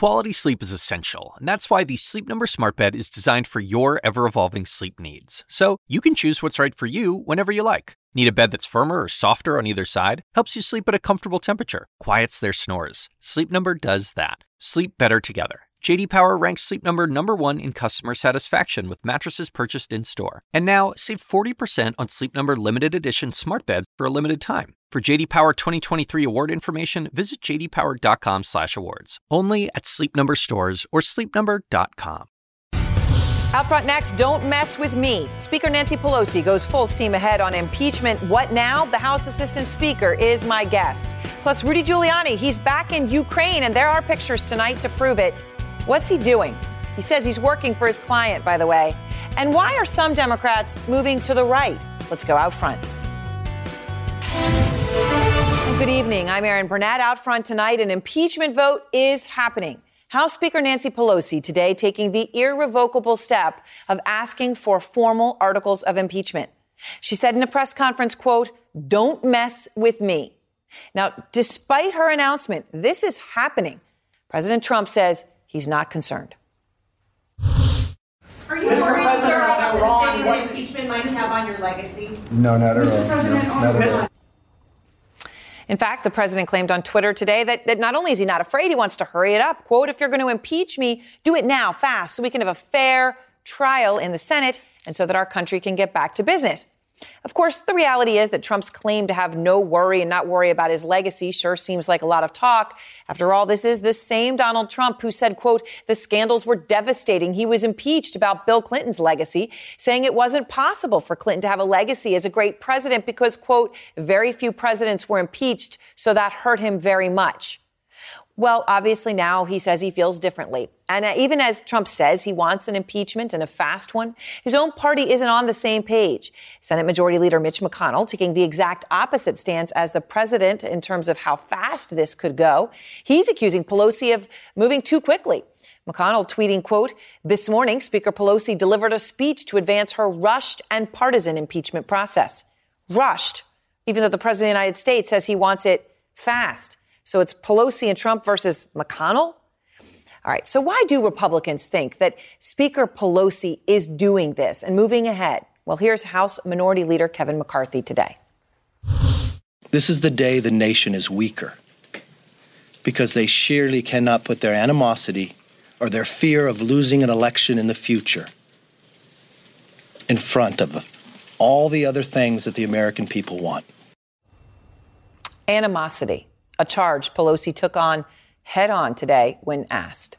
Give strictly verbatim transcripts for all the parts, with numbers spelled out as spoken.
Quality sleep is essential, and that's why the Sleep Number Smart Bed is designed for your ever-evolving sleep needs. So you can choose what's right for you whenever you like. Need a bed that's firmer or softer on either side? Helps you sleep at a comfortable temperature. Quiets their snores. Sleep Number does that. Sleep better together. J D Power ranks Sleep Number number one in customer satisfaction with mattresses purchased in-store. And now, save forty percent on Sleep Number limited edition smart beds for a limited time. For J D Power twenty twenty-three award information, visit j d power dot com slash awards. Only at Sleep Number stores or sleep number dot com. Out front next, don't mess with me. Speaker Nancy Pelosi goes full steam ahead on impeachment. What now? The House Assistant Speaker is my guest. Plus, Rudy Giuliani, he's back in Ukraine, and there are pictures tonight to prove it. What's he doing? He says he's working for his client, by the way. And why are some Democrats moving to the right? Let's go out front. Good evening. I'm Erin Burnett. Out front tonight, an impeachment vote is happening. House Speaker Nancy Pelosi today taking the irrevocable step of asking for formal articles of impeachment. She said in a press conference, quote, "Don't mess with me." Now, despite her announcement, this is happening. President Trump says he's not concerned. Are you worried, sir, about the stain that impeachment might have on your legacy? No, not at all. Mister President, no, not at all. In fact, the president claimed on Twitter today that, that not only is he not afraid, he wants to hurry it up. Quote, "If you're going to impeach me, do it now, fast, so we can have a fair trial in the Senate and so that our country can get back to business." Of course, the reality is that Trump's claim to have no worry and not worry about his legacy sure seems like a lot of talk. After all, this is the same Donald Trump who said, quote, "The scandals were devastating. He was impeached about Bill Clinton's legacy, saying it wasn't possible for Clinton to have a legacy as a great president because, quote, very few presidents were impeached, so that hurt him very much." Well, obviously now he says he feels differently. And uh, even as Trump says he wants an impeachment and a fast one, his own party isn't on the same page. Senate Majority Leader Mitch McConnell taking the exact opposite stance as the president in terms of how fast this could go. He's accusing Pelosi of moving too quickly. McConnell tweeting, quote, "This morning, Speaker Pelosi delivered a speech to advance her rushed and partisan impeachment process." Rushed, even though the president of the United States says he wants it fast. So it's Pelosi and Trump versus McConnell? All right. So why do Republicans think that Speaker Pelosi is doing this and moving ahead? Well, here's House Minority Leader Kevin McCarthy today. This is the day the nation is weaker because they surely cannot put their animosity or their fear of losing an election in the future in front of all the other things that the American people want. Animosity. A charge Pelosi took on head on today when asked.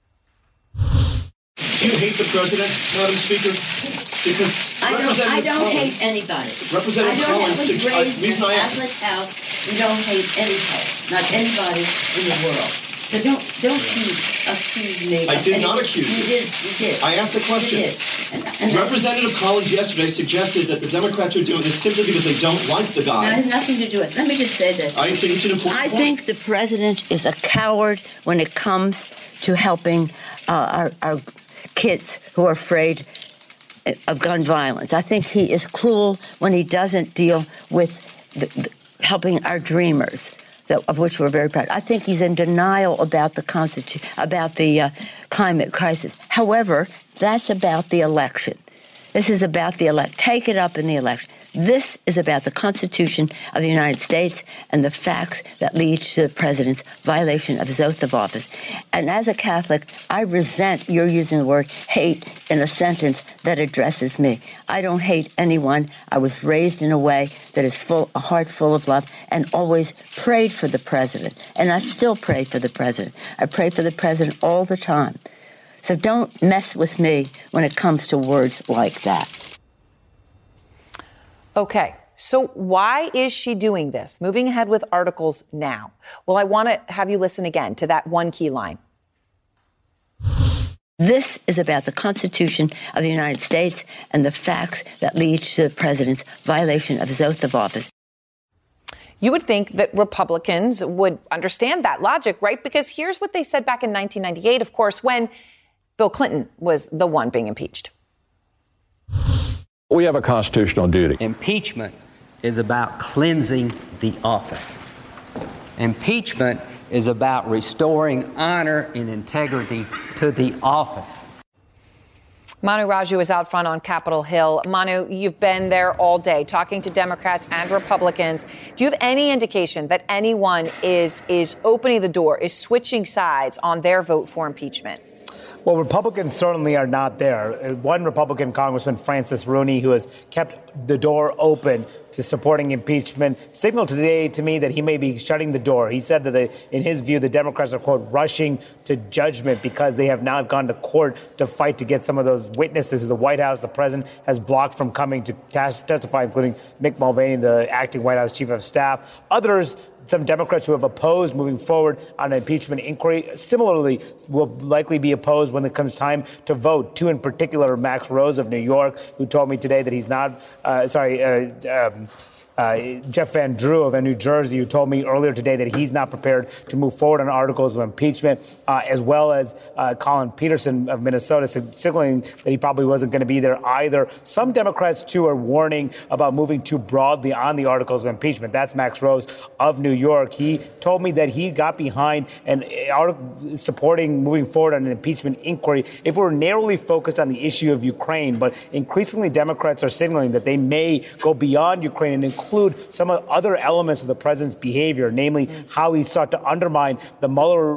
Do you hate the president, Madam Speaker? Because I don't, I don't hate anybody. Representative I don't Collins, have was uh, raised reason in I a ask. Catholic house. We don't hate anybody, not anybody in the world. So don't don't accuse, accuse me. I did of not anything. accuse you. You did. You did. I asked a question. You did. And, and Representative Collins yesterday suggested that the Democrats are doing this simply because they don't like the guy. that has nothing to do with it. Let me just say this. I think it's an important I point. think the president is a coward when it comes to helping uh, our, our kids who are afraid of gun violence. I think he is cruel when he doesn't deal with the, the, helping our dreamers, that, of which we're very proud. I think he's in denial about the Constitution, about the uh, climate crisis. However, that's about the election. This is about the elect. Take it up in the election. This is about the Constitution of the United States and the facts that lead to the president's violation of his oath of office. And as a Catholic, I resent your using the word hate in a sentence that addresses me. I don't hate anyone. I was raised in a way that is full, a heart full of love, and always prayed for the president. And I still pray for the president. I pray for the president all the time. So don't mess with me when it comes to words like that. Okay, so why is she doing this? Moving ahead with articles now. Well, I want to have you listen again to that one key line. This is about the Constitution of the United States and the facts that lead to the president's violation of his oath of office. You would think that Republicans would understand that logic, right? Because here's what they said back in nineteen ninety-eight, of course, when Bill Clinton was the one being impeached. We have a constitutional duty. Impeachment is about cleansing the office. Impeachment is about restoring honor and integrity to the office. Manu Raju is out front on Capitol Hill. Manu, you've been there all day talking to Democrats and Republicans. Do you have any indication that anyone is is opening the door, is switching sides on their vote for impeachment? Well, Republicans certainly are not there. One Republican Congressman, Francis Rooney, who has kept the door open to supporting impeachment, signaled today to me that he may be shutting the door. He said that, they, in his view, the Democrats are, quote, rushing to judgment because they have not gone to court to fight to get some of those witnesses who the White House, the president, has blocked from coming to testify, including Mick Mulvaney, the acting White House chief of staff. Others, some Democrats who have opposed moving forward on an impeachment inquiry, similarly will likely be opposed when it comes time to vote. Two in particular, Max Rose of New York, who told me today that he's not, uh, sorry, uh, um, Uh, Jeff Van Drew of New Jersey, who told me earlier today that he's not prepared to move forward on articles of impeachment, uh, as well as uh, Colin Peterson of Minnesota, signaling that he probably wasn't going to be there either. Some Democrats, too, are warning about moving too broadly on the articles of impeachment. That's Max Rose of New York. He told me that he got behind and uh, supporting moving forward on an impeachment inquiry if we're narrowly focused on the issue of Ukraine. But increasingly, Democrats are signaling that they may go beyond Ukraine and include include some of the other elements of the president's behavior, namely how he sought to undermine the Mueller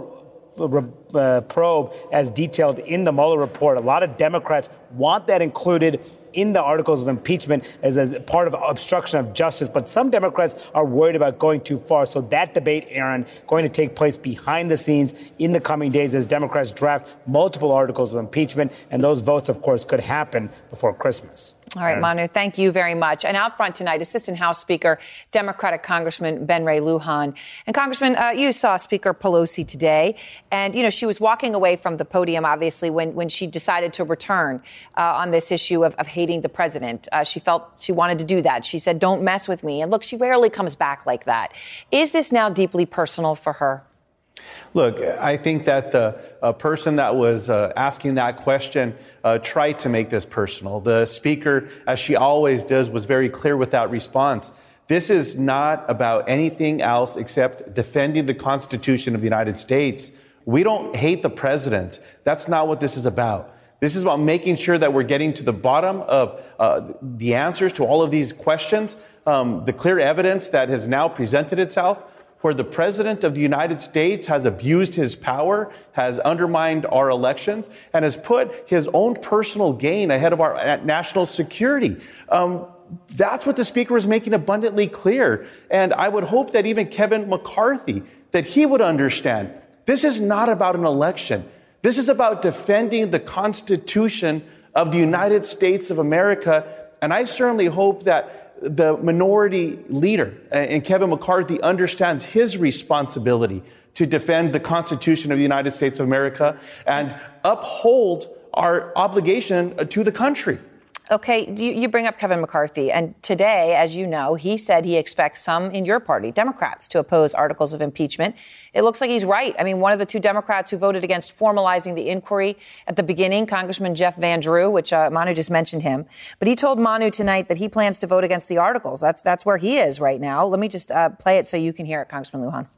uh, probe as detailed in the Mueller report. A lot of Democrats want that included in the articles of impeachment as, as part of obstruction of justice. But some Democrats are worried about going too far. So that debate, Aaron, going to take place behind the scenes in the coming days as Democrats draft multiple articles of impeachment. And those votes, of course, could happen before Christmas. All right, Manu, thank you very much. And out front tonight, Assistant House Speaker, Democratic Congressman Ben Ray Lujan. And Congressman, uh, you saw Speaker Pelosi today. And, you know, she was walking away from the podium, obviously, when, when she decided to return uh, on this issue of, of hating the president. Uh, she felt she wanted to do that. She said, don't mess with me. And look, she rarely comes back like that. Is this now deeply personal for her? Look, I think that the uh, person that was uh, asking that question uh, tried to make this personal. The speaker, as she always does, was very clear with that response. This is not about anything else except defending the Constitution of the United States. We don't hate the president. That's not what this is about. This is about making sure that we're getting to the bottom of uh, the answers to all of these questions, um, the clear evidence that has now presented itself, where the president of the United States has abused his power, has undermined our elections, and has put his own personal gain ahead of our national security. Um, that's what the speaker is making abundantly clear. And I would hope that even Kevin McCarthy, that he would understand this is not about an election. This is about defending the Constitution of the United States of America. And I certainly hope that the minority leader and Kevin McCarthy understands his responsibility to defend the Constitution of the United States of America and uphold our obligation to the country. Okay, you, you bring up Kevin McCarthy, and today, as you know, he said he expects some in your party, Democrats, to oppose articles of impeachment. It looks like he's right. I mean, one of the two Democrats who voted against formalizing the inquiry at the beginning, Congressman Jeff Van Drew, which uh, Manu just mentioned him, but he told Manu tonight that he plans to vote against the articles. That's that's where he is right now. Let me just uh, play it so you can hear it, Congressman Lujan.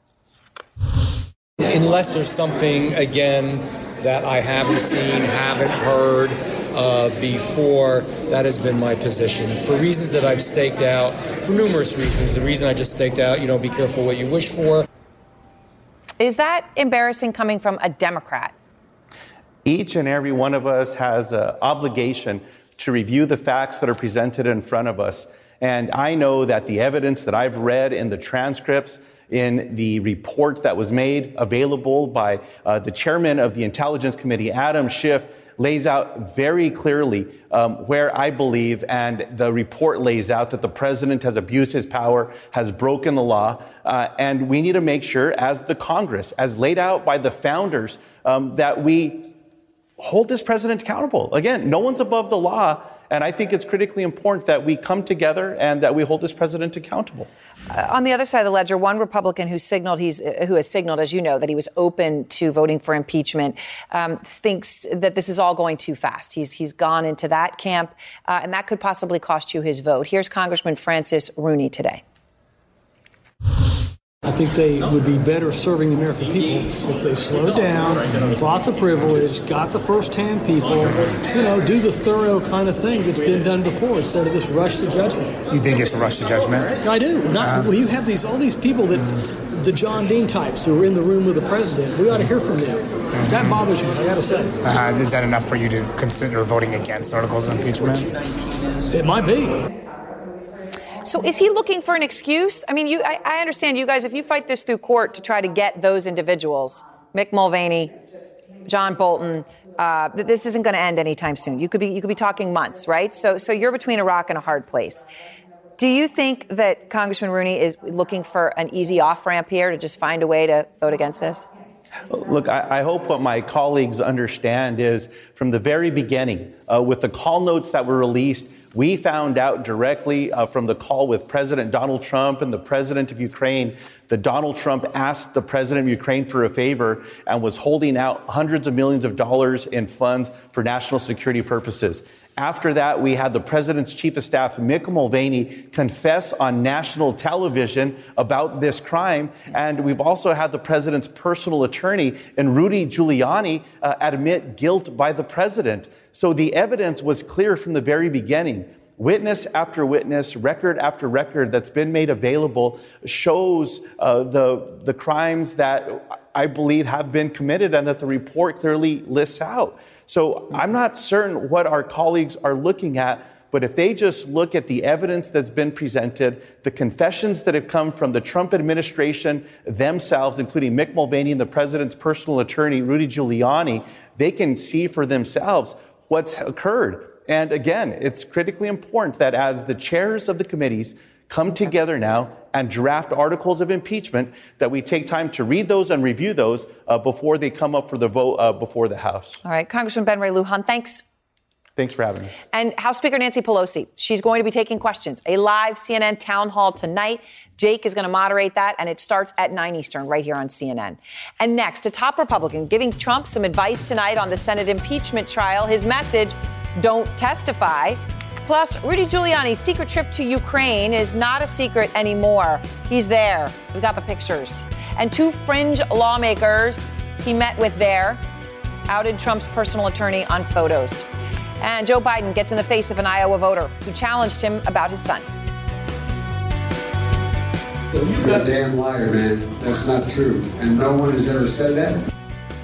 Unless there's something, again, that I haven't seen, haven't heard uh, before, that has been my position. For reasons that I've staked out, for numerous reasons. The reason I just staked out, you know, be careful what you wish for. Is that embarrassing coming from a Democrat? Each and every one of us has an obligation to review the facts that are presented in front of us. And I know that the evidence that I've read in the transcripts, in the report that was made available by uh, the chairman of the Intelligence Committee, Adam Schiff, lays out very clearly um, where I believe, and the report lays out that the president has abused his power, has broken the law, uh, and we need to make sure, as the Congress, as laid out by the founders, um, that we hold this president accountable. Again, no one's above the law. And I think it's critically important that we come together and that we hold this president accountable. Uh, on the other side of the ledger, one Republican who signaled he's uh, who has signaled, as you know, that he was open to voting for impeachment, um, thinks that this is all going too fast. He's he's gone into that camp, uh, and that could possibly cost you his vote. Here's Congressman Francis Rooney today. I I think they would be better serving the American people if they slowed down, fought the privilege, got the first-hand people, you know, do the thorough kind of thing that's been done before instead of this rush to judgment. You think it's a rush to judgment? I do. Not, uh, well, you have these all these people that the John Dean types who are in the room with the president. We ought to hear from them. Mm-hmm. That bothers me, I got to say. Uh, is that enough for you to consider voting against articles of impeachment? It might be. So is he looking for an excuse? I mean, you, I, I understand you guys, if you fight this through court to try to get those individuals, Mick Mulvaney, John Bolton, uh, this isn't going to end anytime soon. You could be you could be talking months, right? So so you're between a rock and a hard place. Do you think that Congressman Rooney is looking for an easy off-ramp here to just find a way to vote against this? Look, I, I hope what my colleagues understand is from the very beginning, uh, with the call notes that were released, we found out directly uh, from the call with President Donald Trump and the president of Ukraine that Donald Trump asked the president of Ukraine for a favor and was holding out hundreds of millions of dollars in funds for national security purposes. After that, we had the president's chief of staff, Mick Mulvaney, confess on national television about this crime. And we've also had the president's personal attorney and Rudy Giuliani uh, admit guilt by the president. So the evidence was clear from the very beginning. Witness after witness, record after record that's been made available shows uh, the, the crimes that I believe have been committed and that the report clearly lists out. So I'm not certain what our colleagues are looking at, but if they just look at the evidence that's been presented, the confessions that have come from the Trump administration themselves, including Mick Mulvaney and the president's personal attorney, Rudy Giuliani, they can see for themselves what's occurred. And again, it's critically important that as the chairs of the committees come together now and draft articles of impeachment, that we take time to read those and review those uh, before they come up for the vote uh, before the House. All right. Congressman Ben Ray Lujan, thanks. Thanks for having me. And House Speaker Nancy Pelosi, she's going to be taking questions. A live C N N town hall tonight. Jake is going to moderate that, and it starts at nine Eastern right here on C N N. And next, a top Republican giving Trump some advice tonight on the Senate impeachment trial. His message, don't testify. Plus, Rudy Giuliani's secret trip to Ukraine is not a secret anymore. He's there. We got the pictures. And two fringe lawmakers he met with there outed Trump's personal attorney on photos. And Joe Biden gets in the face of an Iowa voter who challenged him about his son. You're a damn liar, man. That's not true. And no one has ever said that.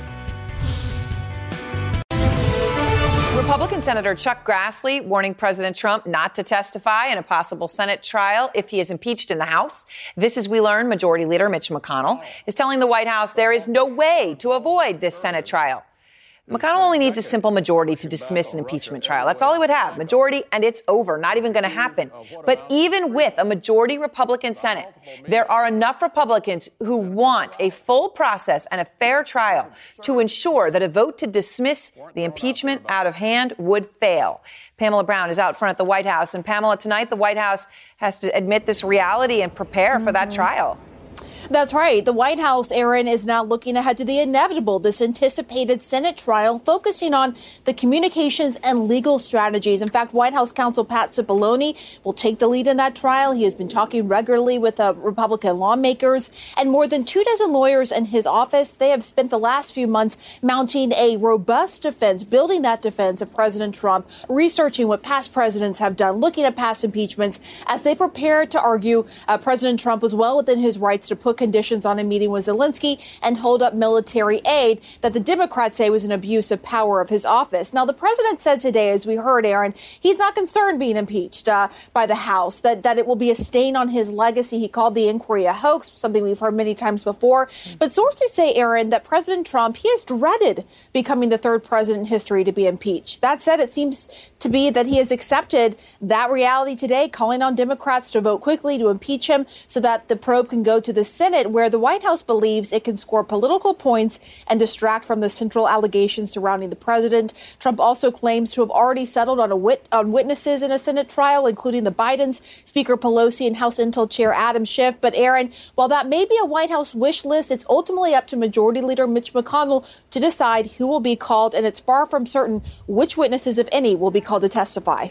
Republican Senator Chuck Grassley warning President Trump not to testify in a possible Senate trial if he is impeached in the House. This, as we learn, Majority Leader Mitch McConnell is telling the White House there is no way to avoid this Senate trial. McConnell only needs a simple majority to dismiss an impeachment trial. That's all he would have. Majority, and it's over. Not even going to happen. But even with a majority Republican Senate, there are enough Republicans who want a full process and a fair trial to ensure that a vote to dismiss the impeachment out of hand would fail. Pamela Brown is out front at the White House. And Pamela, tonight the White House has to admit this reality and prepare for that trial. That's right. The White House, Aaron, is now looking ahead to the inevitable, this anticipated Senate trial, focusing on the communications and legal strategies. In fact, White House counsel Pat Cipollone will take the lead in that trial. He has been talking regularly with uh, Republican lawmakers, and more than two dozen lawyers in his office. They have spent the last few months mounting a robust defense, building that defense of President Trump, researching what past presidents have done, looking at past impeachments as they prepare to argue uh, President Trump was well within his rights to put conditions on a meeting with Zelensky and hold up military aid that the Democrats say was an abuse of power of his office. Now, the president said today, as we heard, Aaron, he's not concerned being impeached uh, by the House, that, that it will be a stain on his legacy. He called the inquiry a hoax, something we've heard many times before. But sources say, Aaron, that President Trump, he has dreaded becoming the third president in history to be impeached. That said, it seems to be that he has accepted that reality today, calling on Democrats to vote quickly to impeach him so that the probe can go to the Senate, where the White House believes it can score political points and distract from the central allegations surrounding the president. Trump also claims to have already settled on a wit- on witnesses in a Senate trial, including the Bidens, Speaker Pelosi, and House Intel Chair Adam Schiff. But Aaron, while that may be a White House wish list, it's ultimately up to Majority Leader Mitch McConnell to decide who will be called, and it's far from certain which witnesses, if any, will be called to testify.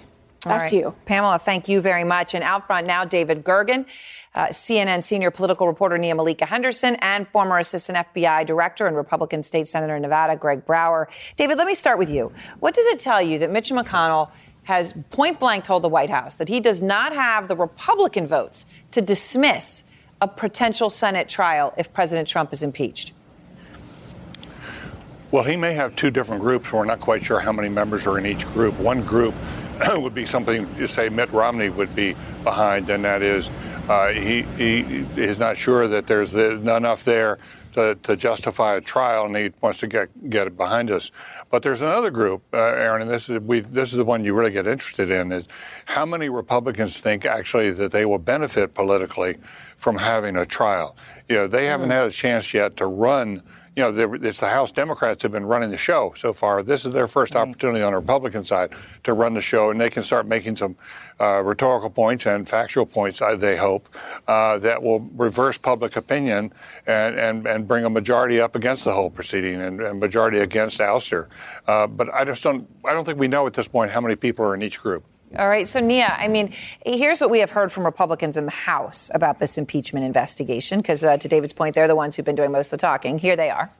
Back right. to you. Pamela, thank you very much. And out front now, David Gergen, uh, C N N senior political reporter Nia Malika Henderson, and former assistant F B I director and Republican state senator in Nevada, Greg Brower. David, let me start with you. What does it tell you that Mitch McConnell has point blank told the White House that he does not have the Republican votes to dismiss a potential Senate trial if President Trump is impeached? Well, he may have two different groups. We're not quite sure how many members are in each group. One group would be something you say Mitt Romney would be behind, and that is uh, he, he is not sure that there's enough there to, to justify a trial, and he wants to get get it behind us. But there's another group, uh, Aaron, and this is we this is the one you really get interested in, is how many Republicans think actually that they will benefit politically from having a trial. You know, they haven't had a chance yet to run. You know, it's the House Democrats have been running the show so far. This is their first right. opportunity on the Republican side to run the show, and they can start making some uh, rhetorical points and factual points, they hope, uh, that will reverse public opinion and, and, and bring a majority up against the whole proceeding and a majority against ouster. Uh, but I just don't, I don't think we know at this point how many people are in each group. All right. So, Nia, I mean, here's what we have heard from Republicans in the House about this impeachment investigation, because uh, to David's point, they're the ones who've been doing most of the talking. Here they are.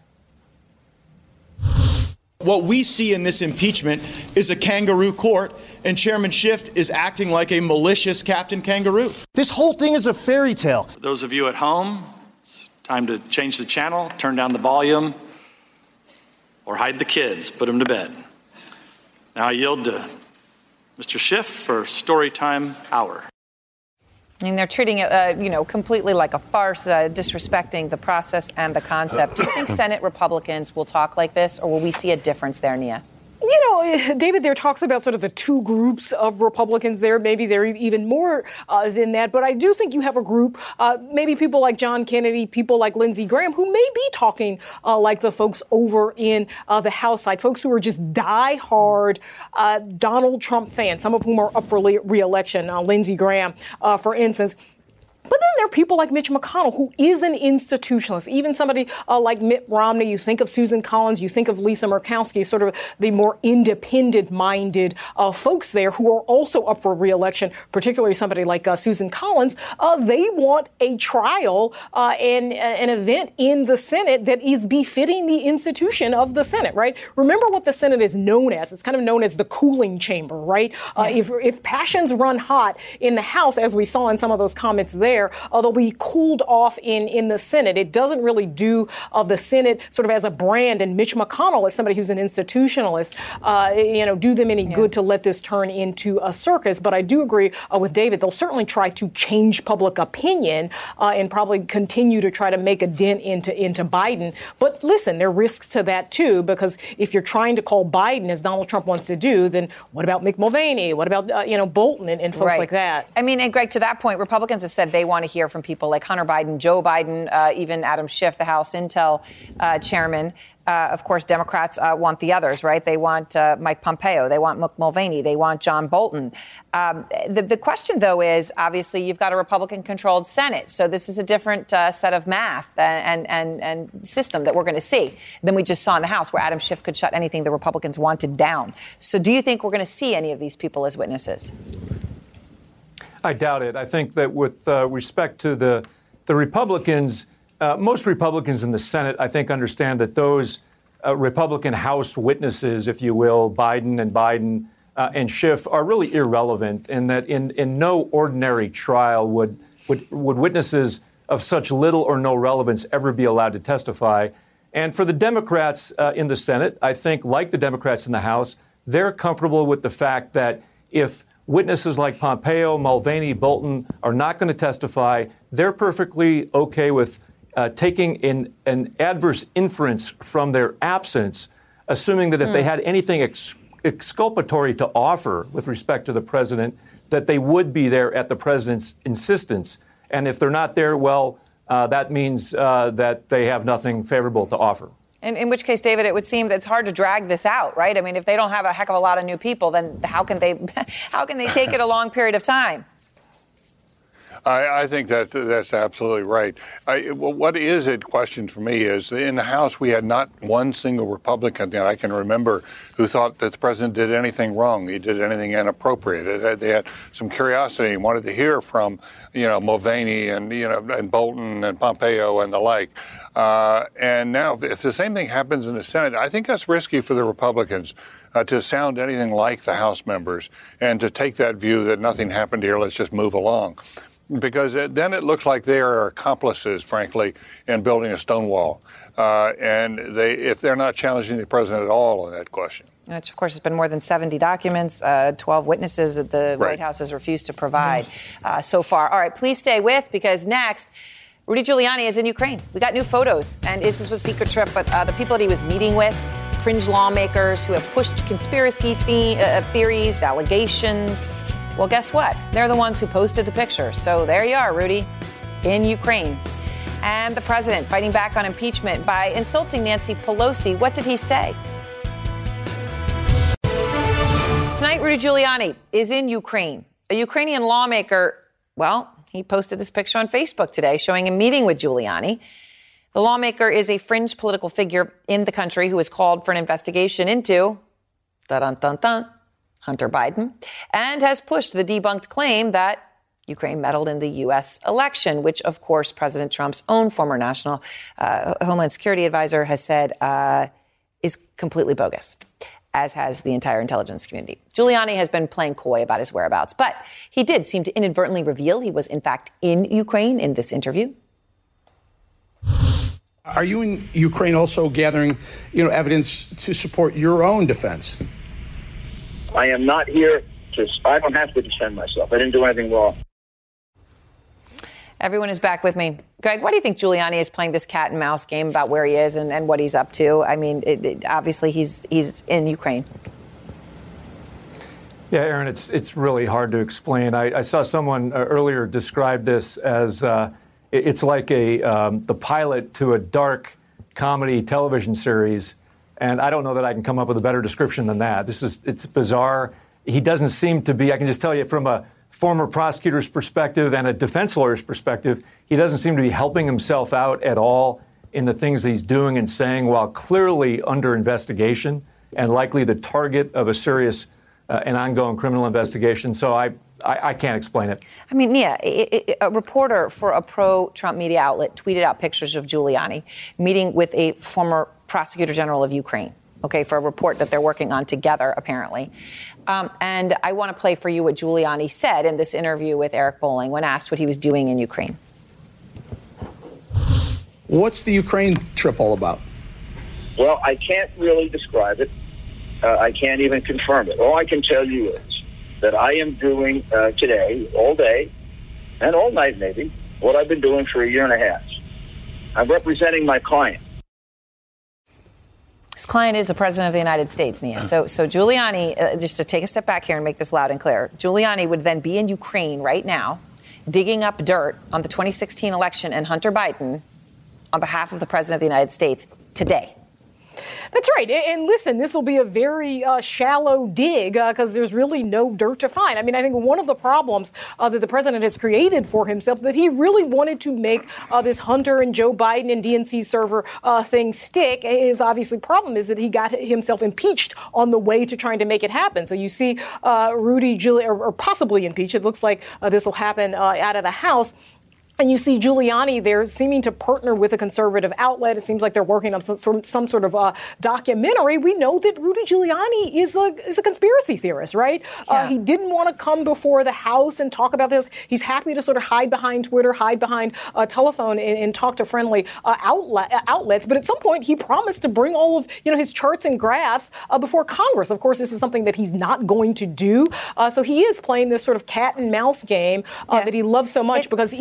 What we see in this impeachment is a kangaroo court, and Chairman Schiff is acting like a malicious Captain Kangaroo. This whole thing is a fairy tale. For those of you at home, it's time to change the channel, turn down the volume, or hide the kids, put them to bed. Now I yield to Mister Schiff for story time hour. I mean, they're treating it, uh, you know, completely like a farce, uh, disrespecting the process and the concept. Do you think Senate Republicans will talk like this, or will we see a difference there, Nia? You know, David, there talks about sort of the two groups of Republicans there. Maybe they're even more uh, than that. But I do think you have a group, uh, maybe people like John Kennedy, people like Lindsey Graham, who may be talking uh, like the folks over in uh, the House side, folks who are just die-hard uh, Donald Trump fans, some of whom are up for re-election, uh, Lindsey Graham, uh, for instance. But then there are people like Mitch McConnell, who is an institutionalist. Even somebody uh, like Mitt Romney, you think of Susan Collins, you think of Lisa Murkowski, sort of the more independent-minded uh, folks there who are also up for re-election, particularly somebody like uh, Susan Collins. Uh, they want a trial uh, and uh, an event in the Senate that is befitting the institution of the Senate, right? Remember what the Senate is known as. It's kind of known as the cooling chamber, right? Uh, if, if passions run hot in the House, as we saw in some of those comments there, Uh, they'll be cooled off in, in the Senate. It doesn't really do of the Senate sort of as a brand, and Mitch McConnell, as somebody who's an institutionalist, uh, you know, do them any yeah. good to let this turn into a circus. But I do agree uh, with David. They'll certainly try to change public opinion uh, and probably continue to try to make a dent into, into Biden. But listen, there are risks to that, too, because if you're trying to call Biden, as Donald Trump wants to do, then what about Mick Mulvaney? What about, uh, you know, Bolton and, and folks right. like that? I mean, and Greg, to that point, Republicans have said they want to hear from people like Hunter Biden, Joe Biden, uh, even Adam Schiff, the House Intel uh, chairman. Uh, of course, Democrats uh, want the others, right? They want uh, Mike Pompeo. They want Mick Mulvaney. They want John Bolton. Um, the, the question, though, is obviously you've got a Republican-controlled Senate. So this is a different uh, set of math and, and, and system that we're going to see than we just saw in the House, where Adam Schiff could shut anything the Republicans wanted down. So do you think we're going to see any of these people as witnesses? I doubt it. I think that with uh, respect to the the Republicans, uh, most Republicans in the Senate, I think, understand that those uh, Republican House witnesses, if you will, Biden and Biden uh, and Schiff, are really irrelevant, and that in, in no ordinary trial would, would would witnesses of such little or no relevance ever be allowed to testify. And for the Democrats uh, in the Senate, I think, like the Democrats in the House, they're comfortable with the fact that if witnesses like Pompeo, Mulvaney, Bolton are not going to testify, they're perfectly okay with uh, taking in an adverse inference from their absence, assuming that if mm. they had anything ex- exculpatory to offer with respect to the president, that they would be there at the president's insistence. And if they're not there, well, uh, that means uh, that they have nothing favorable to offer. In, in which case, David, it would seem that it's hard to drag this out, right? I mean, if they don't have a heck of a lot of new people, then how can they how can they take it a long period of time? I, I think that that's absolutely right. I, well, what is a question for me is in the House we had not one single Republican that I can remember who thought that the president did anything wrong. He did anything inappropriate. It had, they had some curiosity and wanted to hear from, you know, Mulvaney and you know and Bolton and Pompeo and the like. Uh, and now, if the same thing happens in the Senate, I think that's risky for the Republicans uh, to sound anything like the House members and to take that view that nothing happened here. Let's just move along. Because it, then it looks like they are accomplices, frankly, in building a stone wall. Uh, and they, if they're not challenging the president at all on that question. Which, of course, has been more than seventy documents, uh, twelve witnesses that the right. White House has refused to provide uh, so far. All right, please stay with, because next, Rudy Giuliani is in Ukraine. We got new photos, and this was a secret trip, but uh, the people that he was meeting with, fringe lawmakers who have pushed conspiracy the- uh, theories, allegations. Well, guess what? They're the ones who posted the picture. So there you are, Rudy, in Ukraine. And the president fighting back on impeachment by insulting Nancy Pelosi. What did he say? Tonight, Rudy Giuliani is in Ukraine. A Ukrainian lawmaker, well, he posted this picture on Facebook today showing a meeting with Giuliani. The lawmaker is a fringe political figure in the country who has called for an investigation into, dun-dun-dun-dun, Hunter Biden, and has pushed the debunked claim that Ukraine meddled in the U S election, which, of course, President Trump's own former national uh, Homeland Security advisor has said uh, is completely bogus, as has the entire intelligence community. Giuliani has been playing coy about his whereabouts, but he did seem to inadvertently reveal he was, in fact, in Ukraine in this interview. Are you in Ukraine also gathering, you know, evidence to support your own defense? I am not here to, I don't have to defend myself. I didn't do anything wrong. Everyone is back with me. Greg, why do you think Giuliani is playing this cat and mouse game about where he is and, and what he's up to? I mean, it, it, obviously he's he's in Ukraine. Yeah, Aaron, it's it's really hard to explain. I, I saw someone uh, earlier describe this as uh, it, it's like a um, the pilot to a dark comedy television series. And I don't know that I can come up with a better description than that. This is, it's bizarre. He doesn't seem to be, I can just tell you from a former prosecutor's perspective and a defense lawyer's perspective, he doesn't seem to be helping himself out at all in the things that he's doing and saying while clearly under investigation and likely the target of a serious uh, and ongoing criminal investigation. So I, I, I can't explain it. I mean, yeah, it, it, a reporter for a pro-Trump media outlet tweeted out pictures of Giuliani meeting with a former prosecutor general of Ukraine, okay, for a report that they're working on together, apparently. Um, and I want to play for you what Giuliani said in this interview with Eric Bolling when asked what he was doing in Ukraine. What's the Ukraine trip all about? Well, I can't really describe it. Uh, I can't even confirm it. All I can tell you is that I am doing uh, today, all day, and all night maybe, what I've been doing for a year and a half. I'm representing my client. His client is the president of the United States, Nia. So, so Giuliani, uh, just to take a step back here and make this loud and clear, Giuliani would then be in Ukraine right now, digging up dirt on the twenty sixteen election and Hunter Biden on behalf of the president of the United States today. That's right. And listen, this will be a very uh, shallow dig because uh, there's really no dirt to find. I mean, I think one of the problems uh, that the president has created for himself that he really wanted to make uh, this Hunter and Joe Biden and D N C server uh, thing stick is obviously problem is that he got himself impeached on the way to trying to make it happen. So you see uh, Rudy Giuliani, or, or possibly impeached. It looks like uh, this will happen uh, out of the House. And you see Giuliani there seeming to partner with a conservative outlet. It seems like they're working on some, some sort of uh, documentary. We know that Rudy Giuliani is a is a conspiracy theorist, right? Yeah. Uh, he didn't want to come before the House and talk about this. He's happy to sort of hide behind Twitter, hide behind uh, telephone, and, and talk to friendly uh, outlet, outlets. But at some point, he promised to bring all of you know his charts and graphs uh, before Congress. Of course, this is something that he's not going to do. Uh, so he is playing this sort of cat and mouse game uh, yeah. that he loves so much it, because he's he's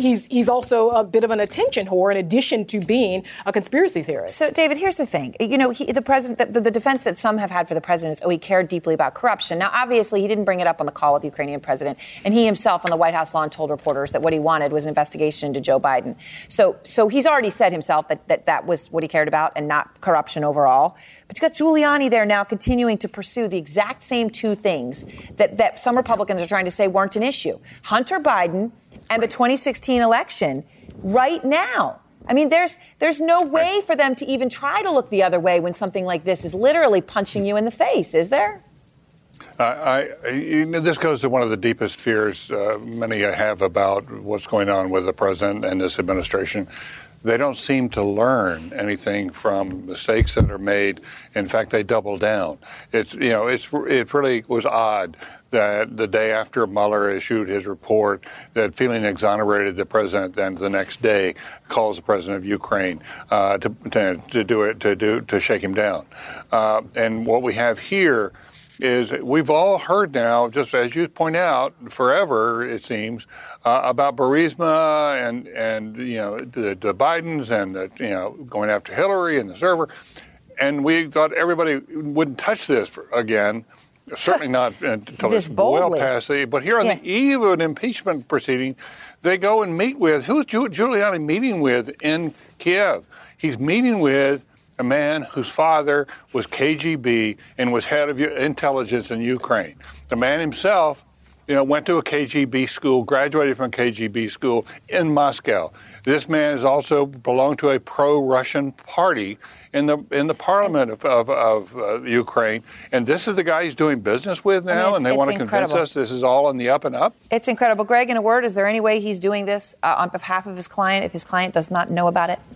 he's also a bit of an attention whore in addition to being a conspiracy theorist. So, David, here's the thing. You know, he, the president, the, the defense that some have had for the president is, oh, he cared deeply about corruption. Now, obviously, he didn't bring it up on the call with the Ukrainian president, and he himself on the White House lawn told reporters that what he wanted was an investigation into Joe Biden. So, so he's already said himself that, that that was what he cared about and not corruption overall. But you got Giuliani there now continuing to pursue the exact same two things that, that some Republicans are trying to say weren't an issue. Hunter Biden and the twenty sixteen election right now. I mean, there's there's no way for them to even try to look the other way when something like this is literally punching you in the face, is there? Uh, I, you know, this goes to one of the deepest fears uh, many have about what's going on with the president and this administration. They don't seem to learn anything from mistakes that are made. In fact, they double down. It's, you know, it's, it really was odd that the day after Mueller issued his report, that feeling exonerated the president, then the next day calls the president of Ukraine uh, to, to to do it to do to shake him down. Uh, and what we have here is we've all heard now, just as you point out, forever, it seems, uh, about Burisma and, and you know, the, the Bidens and, the, you know, going after Hillary and the server. And we thought everybody wouldn't touch this for, again, certainly not until This it's well boldly. past the, but here on Yeah. the eve of an impeachment proceeding, they go and meet with, who's Giu- Giuliani meeting with in Kiev? He's meeting with a man whose father was K G B and was head of intelligence in Ukraine. The man himself, you know, went to a K G B school, graduated from a K G B school in Moscow. This man has also belonged to a pro-Russian party in the in the parliament of, of, of uh, Ukraine. And this is the guy he's doing business with now, I mean, it's- and they it's want to convince incredible. us this is all on the up and up. It's incredible. Greg, in a word, is there any way he's doing this uh, on behalf of his client if his client does not know about it?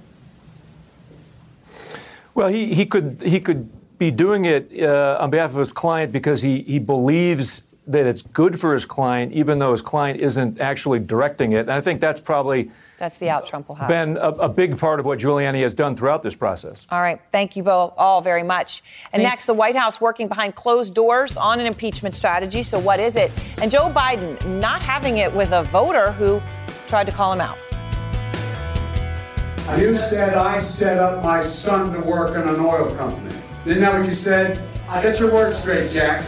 Well, he, he could he could be doing it uh, on behalf of his client because he, he believes that it's good for his client, even though his client isn't actually directing it. And I think that's probably That's the out Trump will have. been a, a big part of what Giuliani has done throughout this process. All right. Thank you both all very much. And Thanks. next, the White House working behind closed doors on an impeachment strategy. So what is it? And Joe Biden not having it with a voter who tried to call him out. You said I set up my son to work in an oil company. Isn't that what you said? Get your words straight, Jack.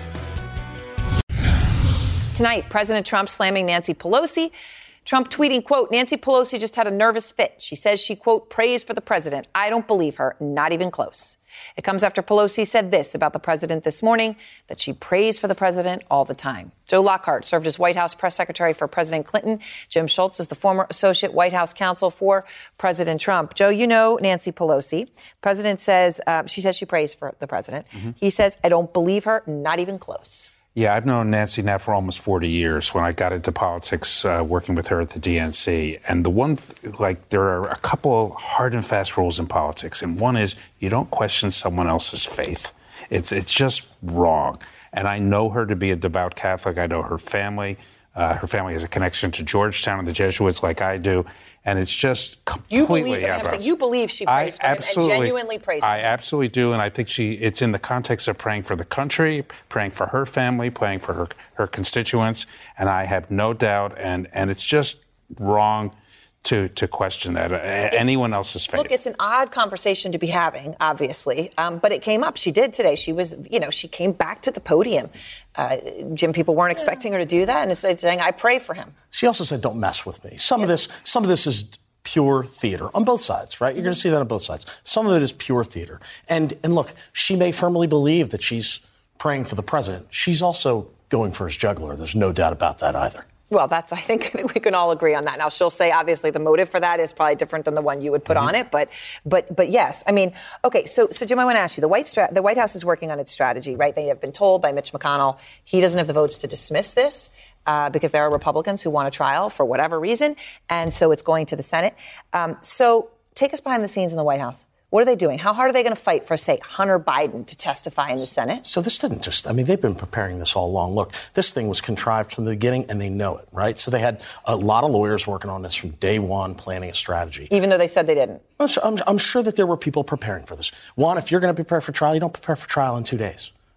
Tonight, President Trump slamming Nancy Pelosi. Trump tweeting, quote, Nancy Pelosi just had a nervous fit. She says she, quote, prays for the president. I don't believe her, not even close. It comes after Pelosi said this about the president this morning, that she prays for the president all the time. Joe Lockhart served as White House press secretary for President Clinton. Jim Schultz is the former associate White House counsel for President Trump. Joe, you know Nancy Pelosi. President says, uh, she says she prays for the president. Mm-hmm. He says, I don't believe her, not even close. Yeah, I've known Nancy now for almost forty years when I got into politics, uh, working with her at the D N C. And the one, like, there are a couple hard and fast rules in politics. And one is you don't question someone else's faith. It's it's just wrong. And I know her to be a devout Catholic. I know her family. Uh, her family has a connection to Georgetown and the Jesuits like I do. And it's just completely You believe, I'm saying, outrageous. you believe she prays for him and genuinely prays for I him. absolutely do, and I think she. It's in the context of praying for the country, praying for her family, praying for her her constituents, and I have no doubt. And and it's just wrong to to question that uh, anyone else's faith. Look, it's an odd conversation to be having, obviously, um, but it came up. She did today. She was, you know, she came back to the podium. Uh, Jim, people weren't expecting her to do that, and instead saying, "I pray for him." She also said, "Don't mess with me." Some of this, some of this is pure theater on both sides, right? You're going to see that on both sides. Some of it is pure theater, and and look, she may firmly believe that she's praying for the president. She's also going for his jugular. There's no doubt about that either. Well, that's, I think we can all agree on that. Now, she'll say, obviously, the motive for that is probably different than the one you would put mm-hmm. on it. But, but, but yes, I mean, okay. So, so Jim, I want to ask you, the White Stra- the White House is working on its strategy, right? They have been told by Mitch McConnell he doesn't have the votes to dismiss this uh, because there are Republicans who want a trial for whatever reason, and so it's going to the Senate. Um, so, take us behind the scenes in the White House. What are they doing? How hard are they going to fight for, say, Hunter Biden to testify in the Senate? So this didn't just, I mean, they've been preparing this all along. Look, this thing was contrived from the beginning, and they know it, right? So they had a lot of lawyers working on this from day one, planning a strategy. Even though they said they didn't? I'm, I'm, I'm sure that there were people preparing for this. One, if you're going to prepare for trial, you don't prepare for trial in two days.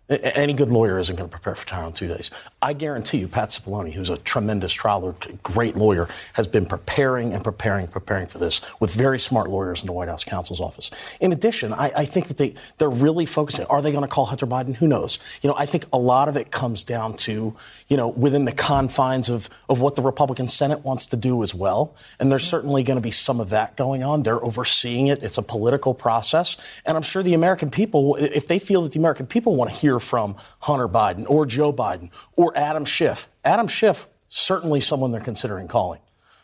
Any good lawyer isn't going to prepare for trial in two days. I guarantee you, Pat Cipollone, who's a tremendous trial lawyer, great lawyer, has been preparing and preparing, preparing for this with very smart lawyers in the White House counsel's office. In addition, I, I think that they, they're really focusing. Are they going to call Hunter Biden? Who knows? You know, I think a lot of it comes down to, you know, within the confines of, of what the Republican Senate wants to do as well. And there's certainly going to be some of that going on. They're overseeing it. It's a political process. And I'm sure the American people, if they feel that the American people want to hear from Hunter Biden or Joe Biden or Adam Schiff. Adam Schiff, certainly someone they're considering calling.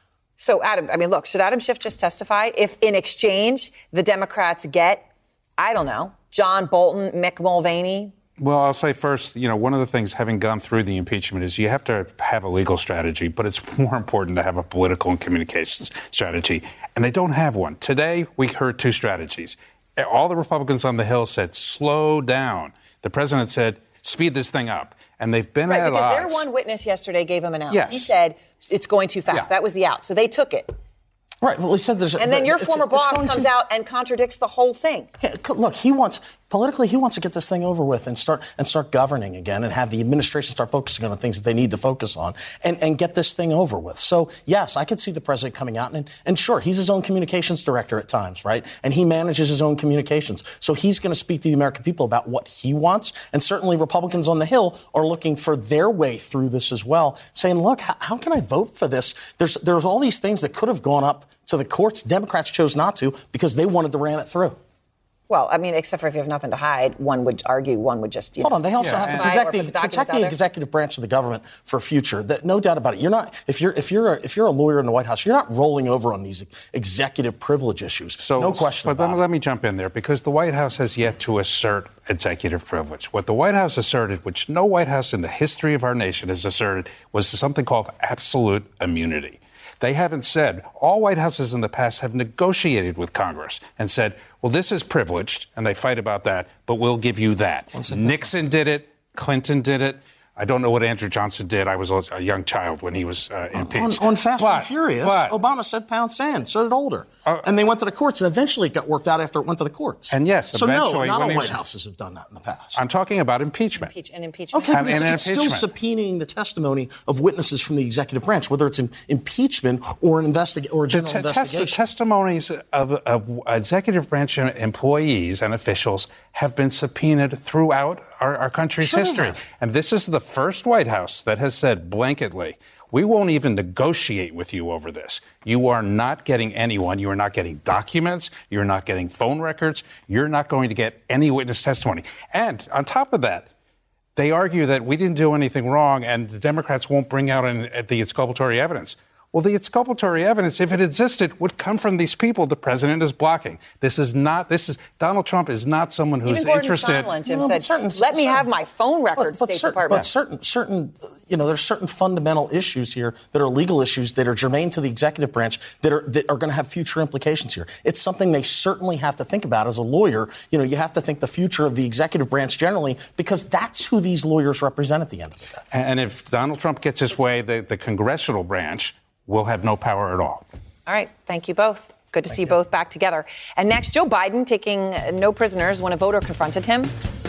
So, Adam, I mean, look, should Adam Schiff just testify if in exchange the Democrats get, I don't know, John Bolton, Mick Mulvaney? Well, I'll say first, you know, one of the things having gone through the impeachment is you have to have a legal strategy, but it's more important to have a political and communications strategy. And they don't have one. Today, we heard two strategies. All the Republicans on the Hill said, slow down. The president said, speed this thing up. And they've been right, at because odds. their one witness yesterday gave him an out. Yes. He said, it's going too fast. Yeah. That was the out. So they took it. Right. Well, he said there's. And then your it's, former it's boss going comes to, out and contradicts the whole thing. Yeah, look, he wants politically, he wants to get this thing over with and start and start governing again and have the administration start focusing on the things that they need to focus on and, and get this thing over with. So, yes, I could see the president coming out and, and sure, he's his own communications director at times, right? And he manages his own communications. So he's going to speak to the American people about what he wants. And certainly Republicans on the Hill are looking for their way through this as well, saying, look, how, how can I vote for this? There's, there's all these things that could have gone up to the courts. Democrats chose not to because they wanted to ram it through. Well, I mean, except for if you have nothing to hide, one would argue, one would just, you Hold know, on. They also yeah. have to protect the, the, protect the executive branch of the government for future. That, no doubt about it. You're not, if you're, if you're, a, if you're a lawyer in the White House, you're not rolling over on these executive privilege issues. So, no question but about let, it. let me jump in there because the White House has yet to assert executive privilege. What the White House asserted, which no White House in the history of our nation has asserted, was something called absolute immunity. They haven't said, all White Houses in the past have negotiated with Congress and said, well, this is privileged, and they fight about that, but we'll give you that. Listen, Nixon did it. Clinton did it. I don't know what Andrew Johnson did. I was a young child when he was uh, impeached. On, on Fast but, and Furious, but, Obama said pound sand. So did Older. Uh, and they went to the courts, and eventually it got worked out after it went to the courts. And yes, so eventually. no, not all White was, Houses have done that in the past. I'm talking about impeachment. Impeach, and impeachment. Okay, and, but it's, and it's impeachment. still subpoenaing the testimony of witnesses from the executive branch, whether it's an impeachment or an investigation or a general the t- investigation. Test- testimonies of, of executive branch employees and officials have been subpoenaed throughout our, our country's Sure history. have. And this is the first White House that has said blanketly, we won't even negotiate with you over this. You are not getting anyone. You are not getting documents. You're not getting phone records. You're not going to get any witness testimony. And on top of that, they argue that we didn't do anything wrong and the Democrats won't bring out an, the exculpatory evidence. Well, the exculpatory evidence, if it existed, would come from these people the president is blocking. This is not, this is, Donald Trump is not someone who's Even Gordon interested. Sondland, Jim No, said, certain- let me certain- have my phone records, But, but, State certain, Department. but certain, certain, you know, there's certain fundamental issues here that are legal issues that are germane to the executive branch that are that are going to have future implications here. It's something they certainly have to think about as a lawyer. You know, you have to think the future of the executive branch generally because that's who these lawyers represent at the end of the day. And if Donald Trump gets his way, the, the congressional branch will have no power at all. All right. Thank you both. Good to Thank see you. both back together. And next, Joe Biden taking no prisoners when a voter confronted him.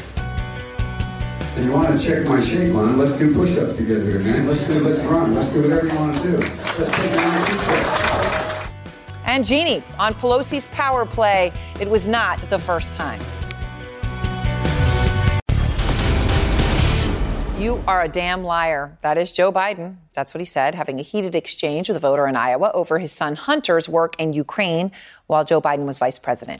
And you want to check my shape on it, let's do push-ups together here, man. Let's do, let's run. Let's do whatever you want to do. Let's take a nice deep breath. And Jeannie, on Pelosi's power play, it was not the first time. You are a damn liar. That is Joe Biden. That's what he said, having a heated exchange with a voter in Iowa over his son Hunter's work in Ukraine while Joe Biden was vice president.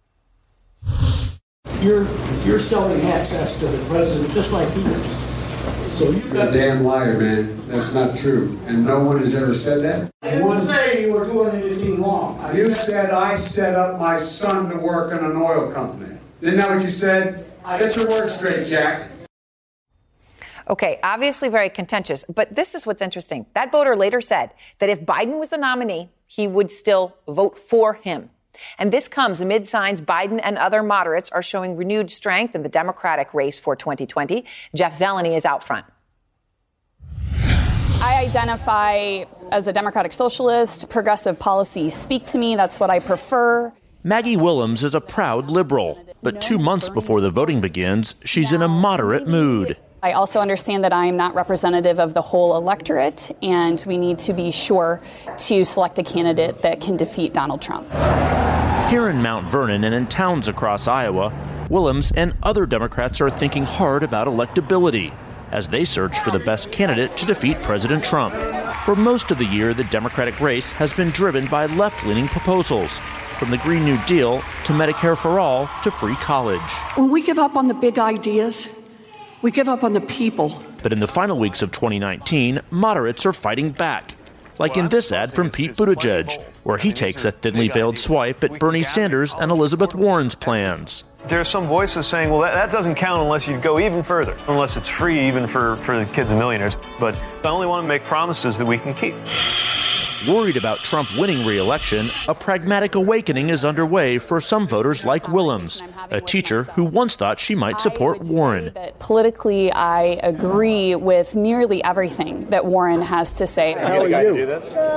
You're you're selling access to the president just like he is. So you You're a damn liar, man. That's not true. And no one has ever said that. I didn't say you were doing anything wrong. I You said I set up my son to work in an oil company. Isn't that what you said? Get your words straight, Jack. Okay, obviously very contentious, but this is what's interesting. That voter later said that if Biden was the nominee, he would still vote for him. And this comes amid signs Biden and other moderates are showing renewed strength in the Democratic race for twenty twenty. Jeff Zeleny is out front. I identify as a democratic socialist. Progressive policies speak to me. That's what I prefer. Maggie Willems is a proud liberal, but two months before the voting begins, she's in a moderate mood. I also understand that I am not representative of the whole electorate, and we need to be sure to select a candidate that can defeat Donald Trump. Here in Mount Vernon and in towns across Iowa, Willems and other Democrats are thinking hard about electability as they search for the best candidate to defeat President Trump. For most of the year, the Democratic race has been driven by left-leaning proposals, from the Green New Deal to Medicare for All to free college. When we give up on the big ideas, we give up on the people. But in the final weeks of twenty nineteen, moderates are fighting back, like in this ad from Pete Buttigieg, where he takes a thinly veiled swipe at Bernie Sanders and Elizabeth Warren's plans. There are some voices saying, well, that, that doesn't count unless you go even further, unless it's free even for, for the kids of millionaires. But I only want to make promises that we can keep. Worried about Trump winning re-election, a pragmatic awakening is underway for some voters like Willems, a teacher who once thought she might support Warren. Politically, I agree with nearly everything that Warren has to say. How are you?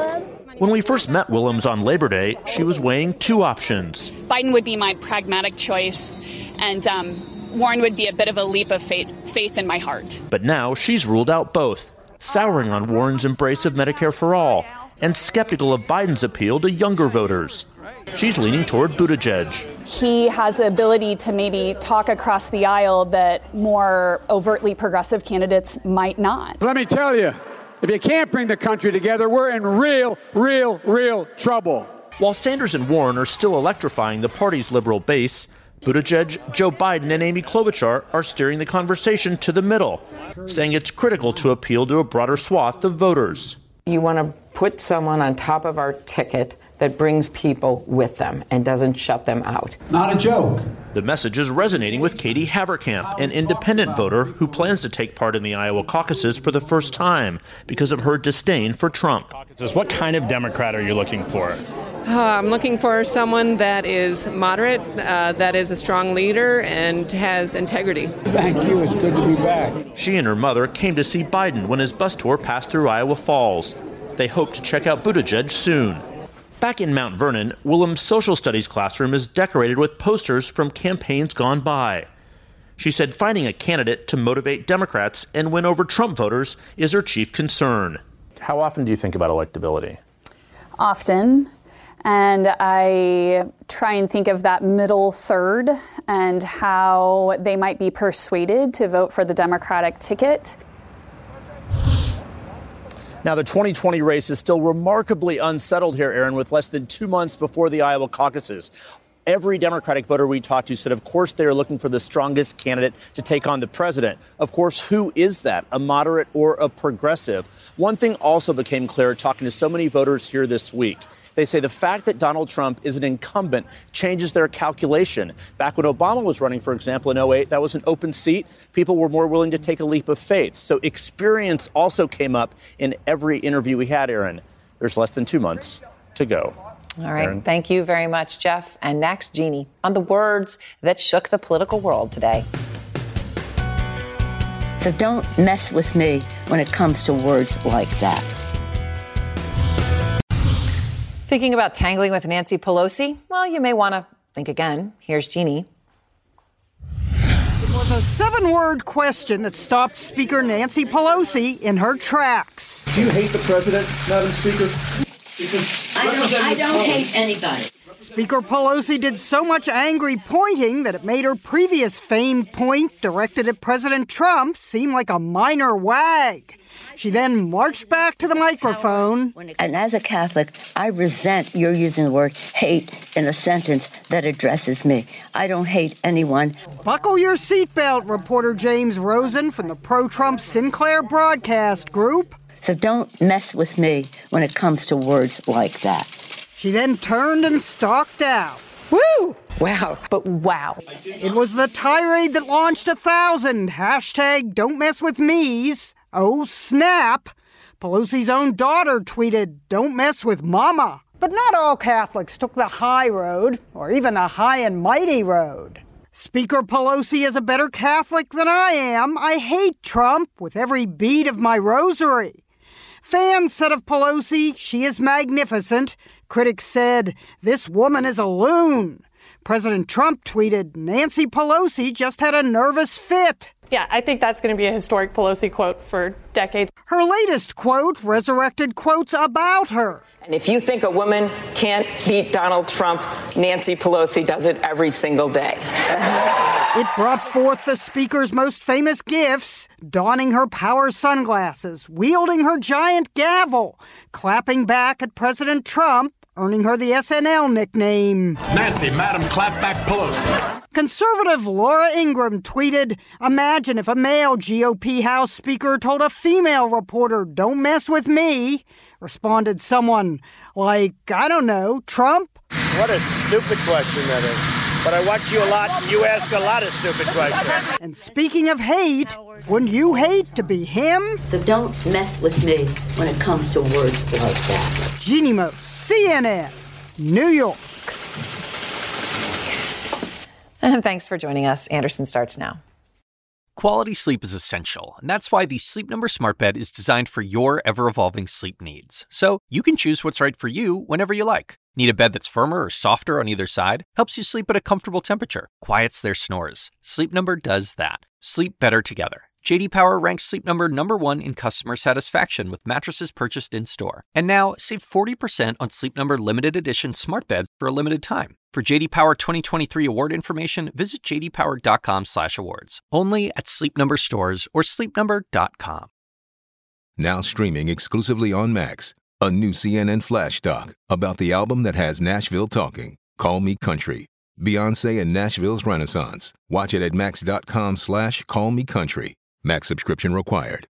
When we first met Willems on Labor Day, she was weighing two options. Biden would be my pragmatic choice, and um, Warren would be a bit of a leap of faith, faith in my heart. But now she's ruled out both, souring on Warren's embrace of Medicare for All and skeptical of Biden's appeal to younger voters. She's leaning toward Buttigieg. He has the ability to maybe talk across the aisle that more overtly progressive candidates might not. Let me tell you, if you can't bring the country together, we're in real, real, real trouble. While Sanders and Warren are still electrifying the party's liberal base, Buttigieg, Joe Biden, and Amy Klobuchar are steering the conversation to the middle, saying it's critical to appeal to a broader swath of voters. You want to put someone on top of our ticket that brings people with them and doesn't shut them out. Not a joke. The message is resonating with Katie Haverkamp, an independent voter who plans to take part in the Iowa caucuses for the first time because of her disdain for Trump. What kind of Democrat are you looking for? Uh, I'm looking for someone that is moderate, uh, that is a strong leader, and has integrity. Thank you. It's good to be back. She and her mother came to see Biden when his bus tour passed through Iowa Falls. They hope to check out Buttigieg soon. Back in Mount Vernon, Willems' social studies classroom is decorated with posters from campaigns gone by. She said finding a candidate to motivate Democrats and win over Trump voters is her chief concern. How often do you think about electability? Often. And I try and think of that middle third and how they might be persuaded to vote for the Democratic ticket. Now, the twenty twenty race is still remarkably unsettled here, Aaron, with less than two months before the Iowa caucuses. Every Democratic voter we talked to said, of course, they are looking for the strongest candidate to take on the president. Of course, who is that, a moderate or a progressive? One thing also became clear talking to so many voters here this week. They say the fact that Donald Trump is an incumbent changes their calculation. Back when Obama was running, for example, in oh eight, that was an open seat. People were more willing to take a leap of faith. So experience also came up in every interview we had, Aaron. There's less than two months to go. All right. Aaron. Thank you very much, Jeff. And next, Jeannie, on the words that shook the political world today. So don't mess with me when it comes to words like that. Thinking about tangling with Nancy Pelosi? Well, you may want to think again. Here's Jeannie. It was a seven-word question that stopped Speaker Nancy Pelosi in her tracks. Do you hate the president, Madam Speaker? I don't, I don't hate anybody. Speaker Pelosi did so much angry pointing that it made her previous famed point directed at President Trump seem like a minor wag. She then marched back to the microphone. And as a Catholic, I resent your using the word hate in a sentence that addresses me. I don't hate anyone. Buckle your seatbelt, reporter James Rosen from the pro-Trump Sinclair Broadcast Group. So don't mess with me when it comes to words like that. She then turned and stalked out. Woo! Wow. But wow. It was the tirade that launched a thousand hashtag don't mess with me's. Oh, snap. Pelosi's own daughter tweeted, don't mess with mama. But not all Catholics took the high road, or even the high and mighty road. Speaker Pelosi is a better Catholic than I am. I hate Trump with every bead of my rosary. Fans said of Pelosi, she is magnificent. Critics said, this woman is a loon. President Trump tweeted, Nancy Pelosi just had a nervous fit. Yeah, I think that's going to be a historic Pelosi quote for decades. Her latest quote resurrected quotes about her. And if you think a woman can't beat Donald Trump, Nancy Pelosi does it every single day. It brought forth the speaker's most famous gifts, donning her power sunglasses, wielding her giant gavel, clapping back at President Trump, earning her the S N L nickname Nancy, Madam Clapback Pelosi. Conservative Laura Ingraham tweeted, imagine if a male G O P House Speaker told a female reporter, don't mess with me. Responded someone like, I don't know, Trump? What a stupid question that is. But I watch you a lot. You ask a lot of stupid questions. And speaking of hate, wouldn't you hate to be him? So don't mess with me when it comes to words like that. Jeannie Moos, C N N, New York. And thanks for joining us. Anderson starts now. Quality sleep is essential, and that's why the Sleep Number Smart Bed is designed for your ever-evolving sleep needs. So you can choose what's right for you whenever you like. Need a bed that's firmer or softer on either side? Helps you sleep at a comfortable temperature. Quiets their snores. Sleep Number does that. Sleep better together. J D Power ranks Sleep Number number one in customer satisfaction with mattresses purchased in-store. And now, save forty percent on Sleep Number limited edition smart beds for a limited time. For J D Power twenty twenty-three award information, visit j d power dot com slash awards. Only at Sleep Number stores or sleep number dot com. Now streaming exclusively on Max, a new C N N flash doc about the album that has Nashville talking, Call Me Country. Beyonce and Nashville's Renaissance. Watch it at max dot com slash call me country. Max subscription required.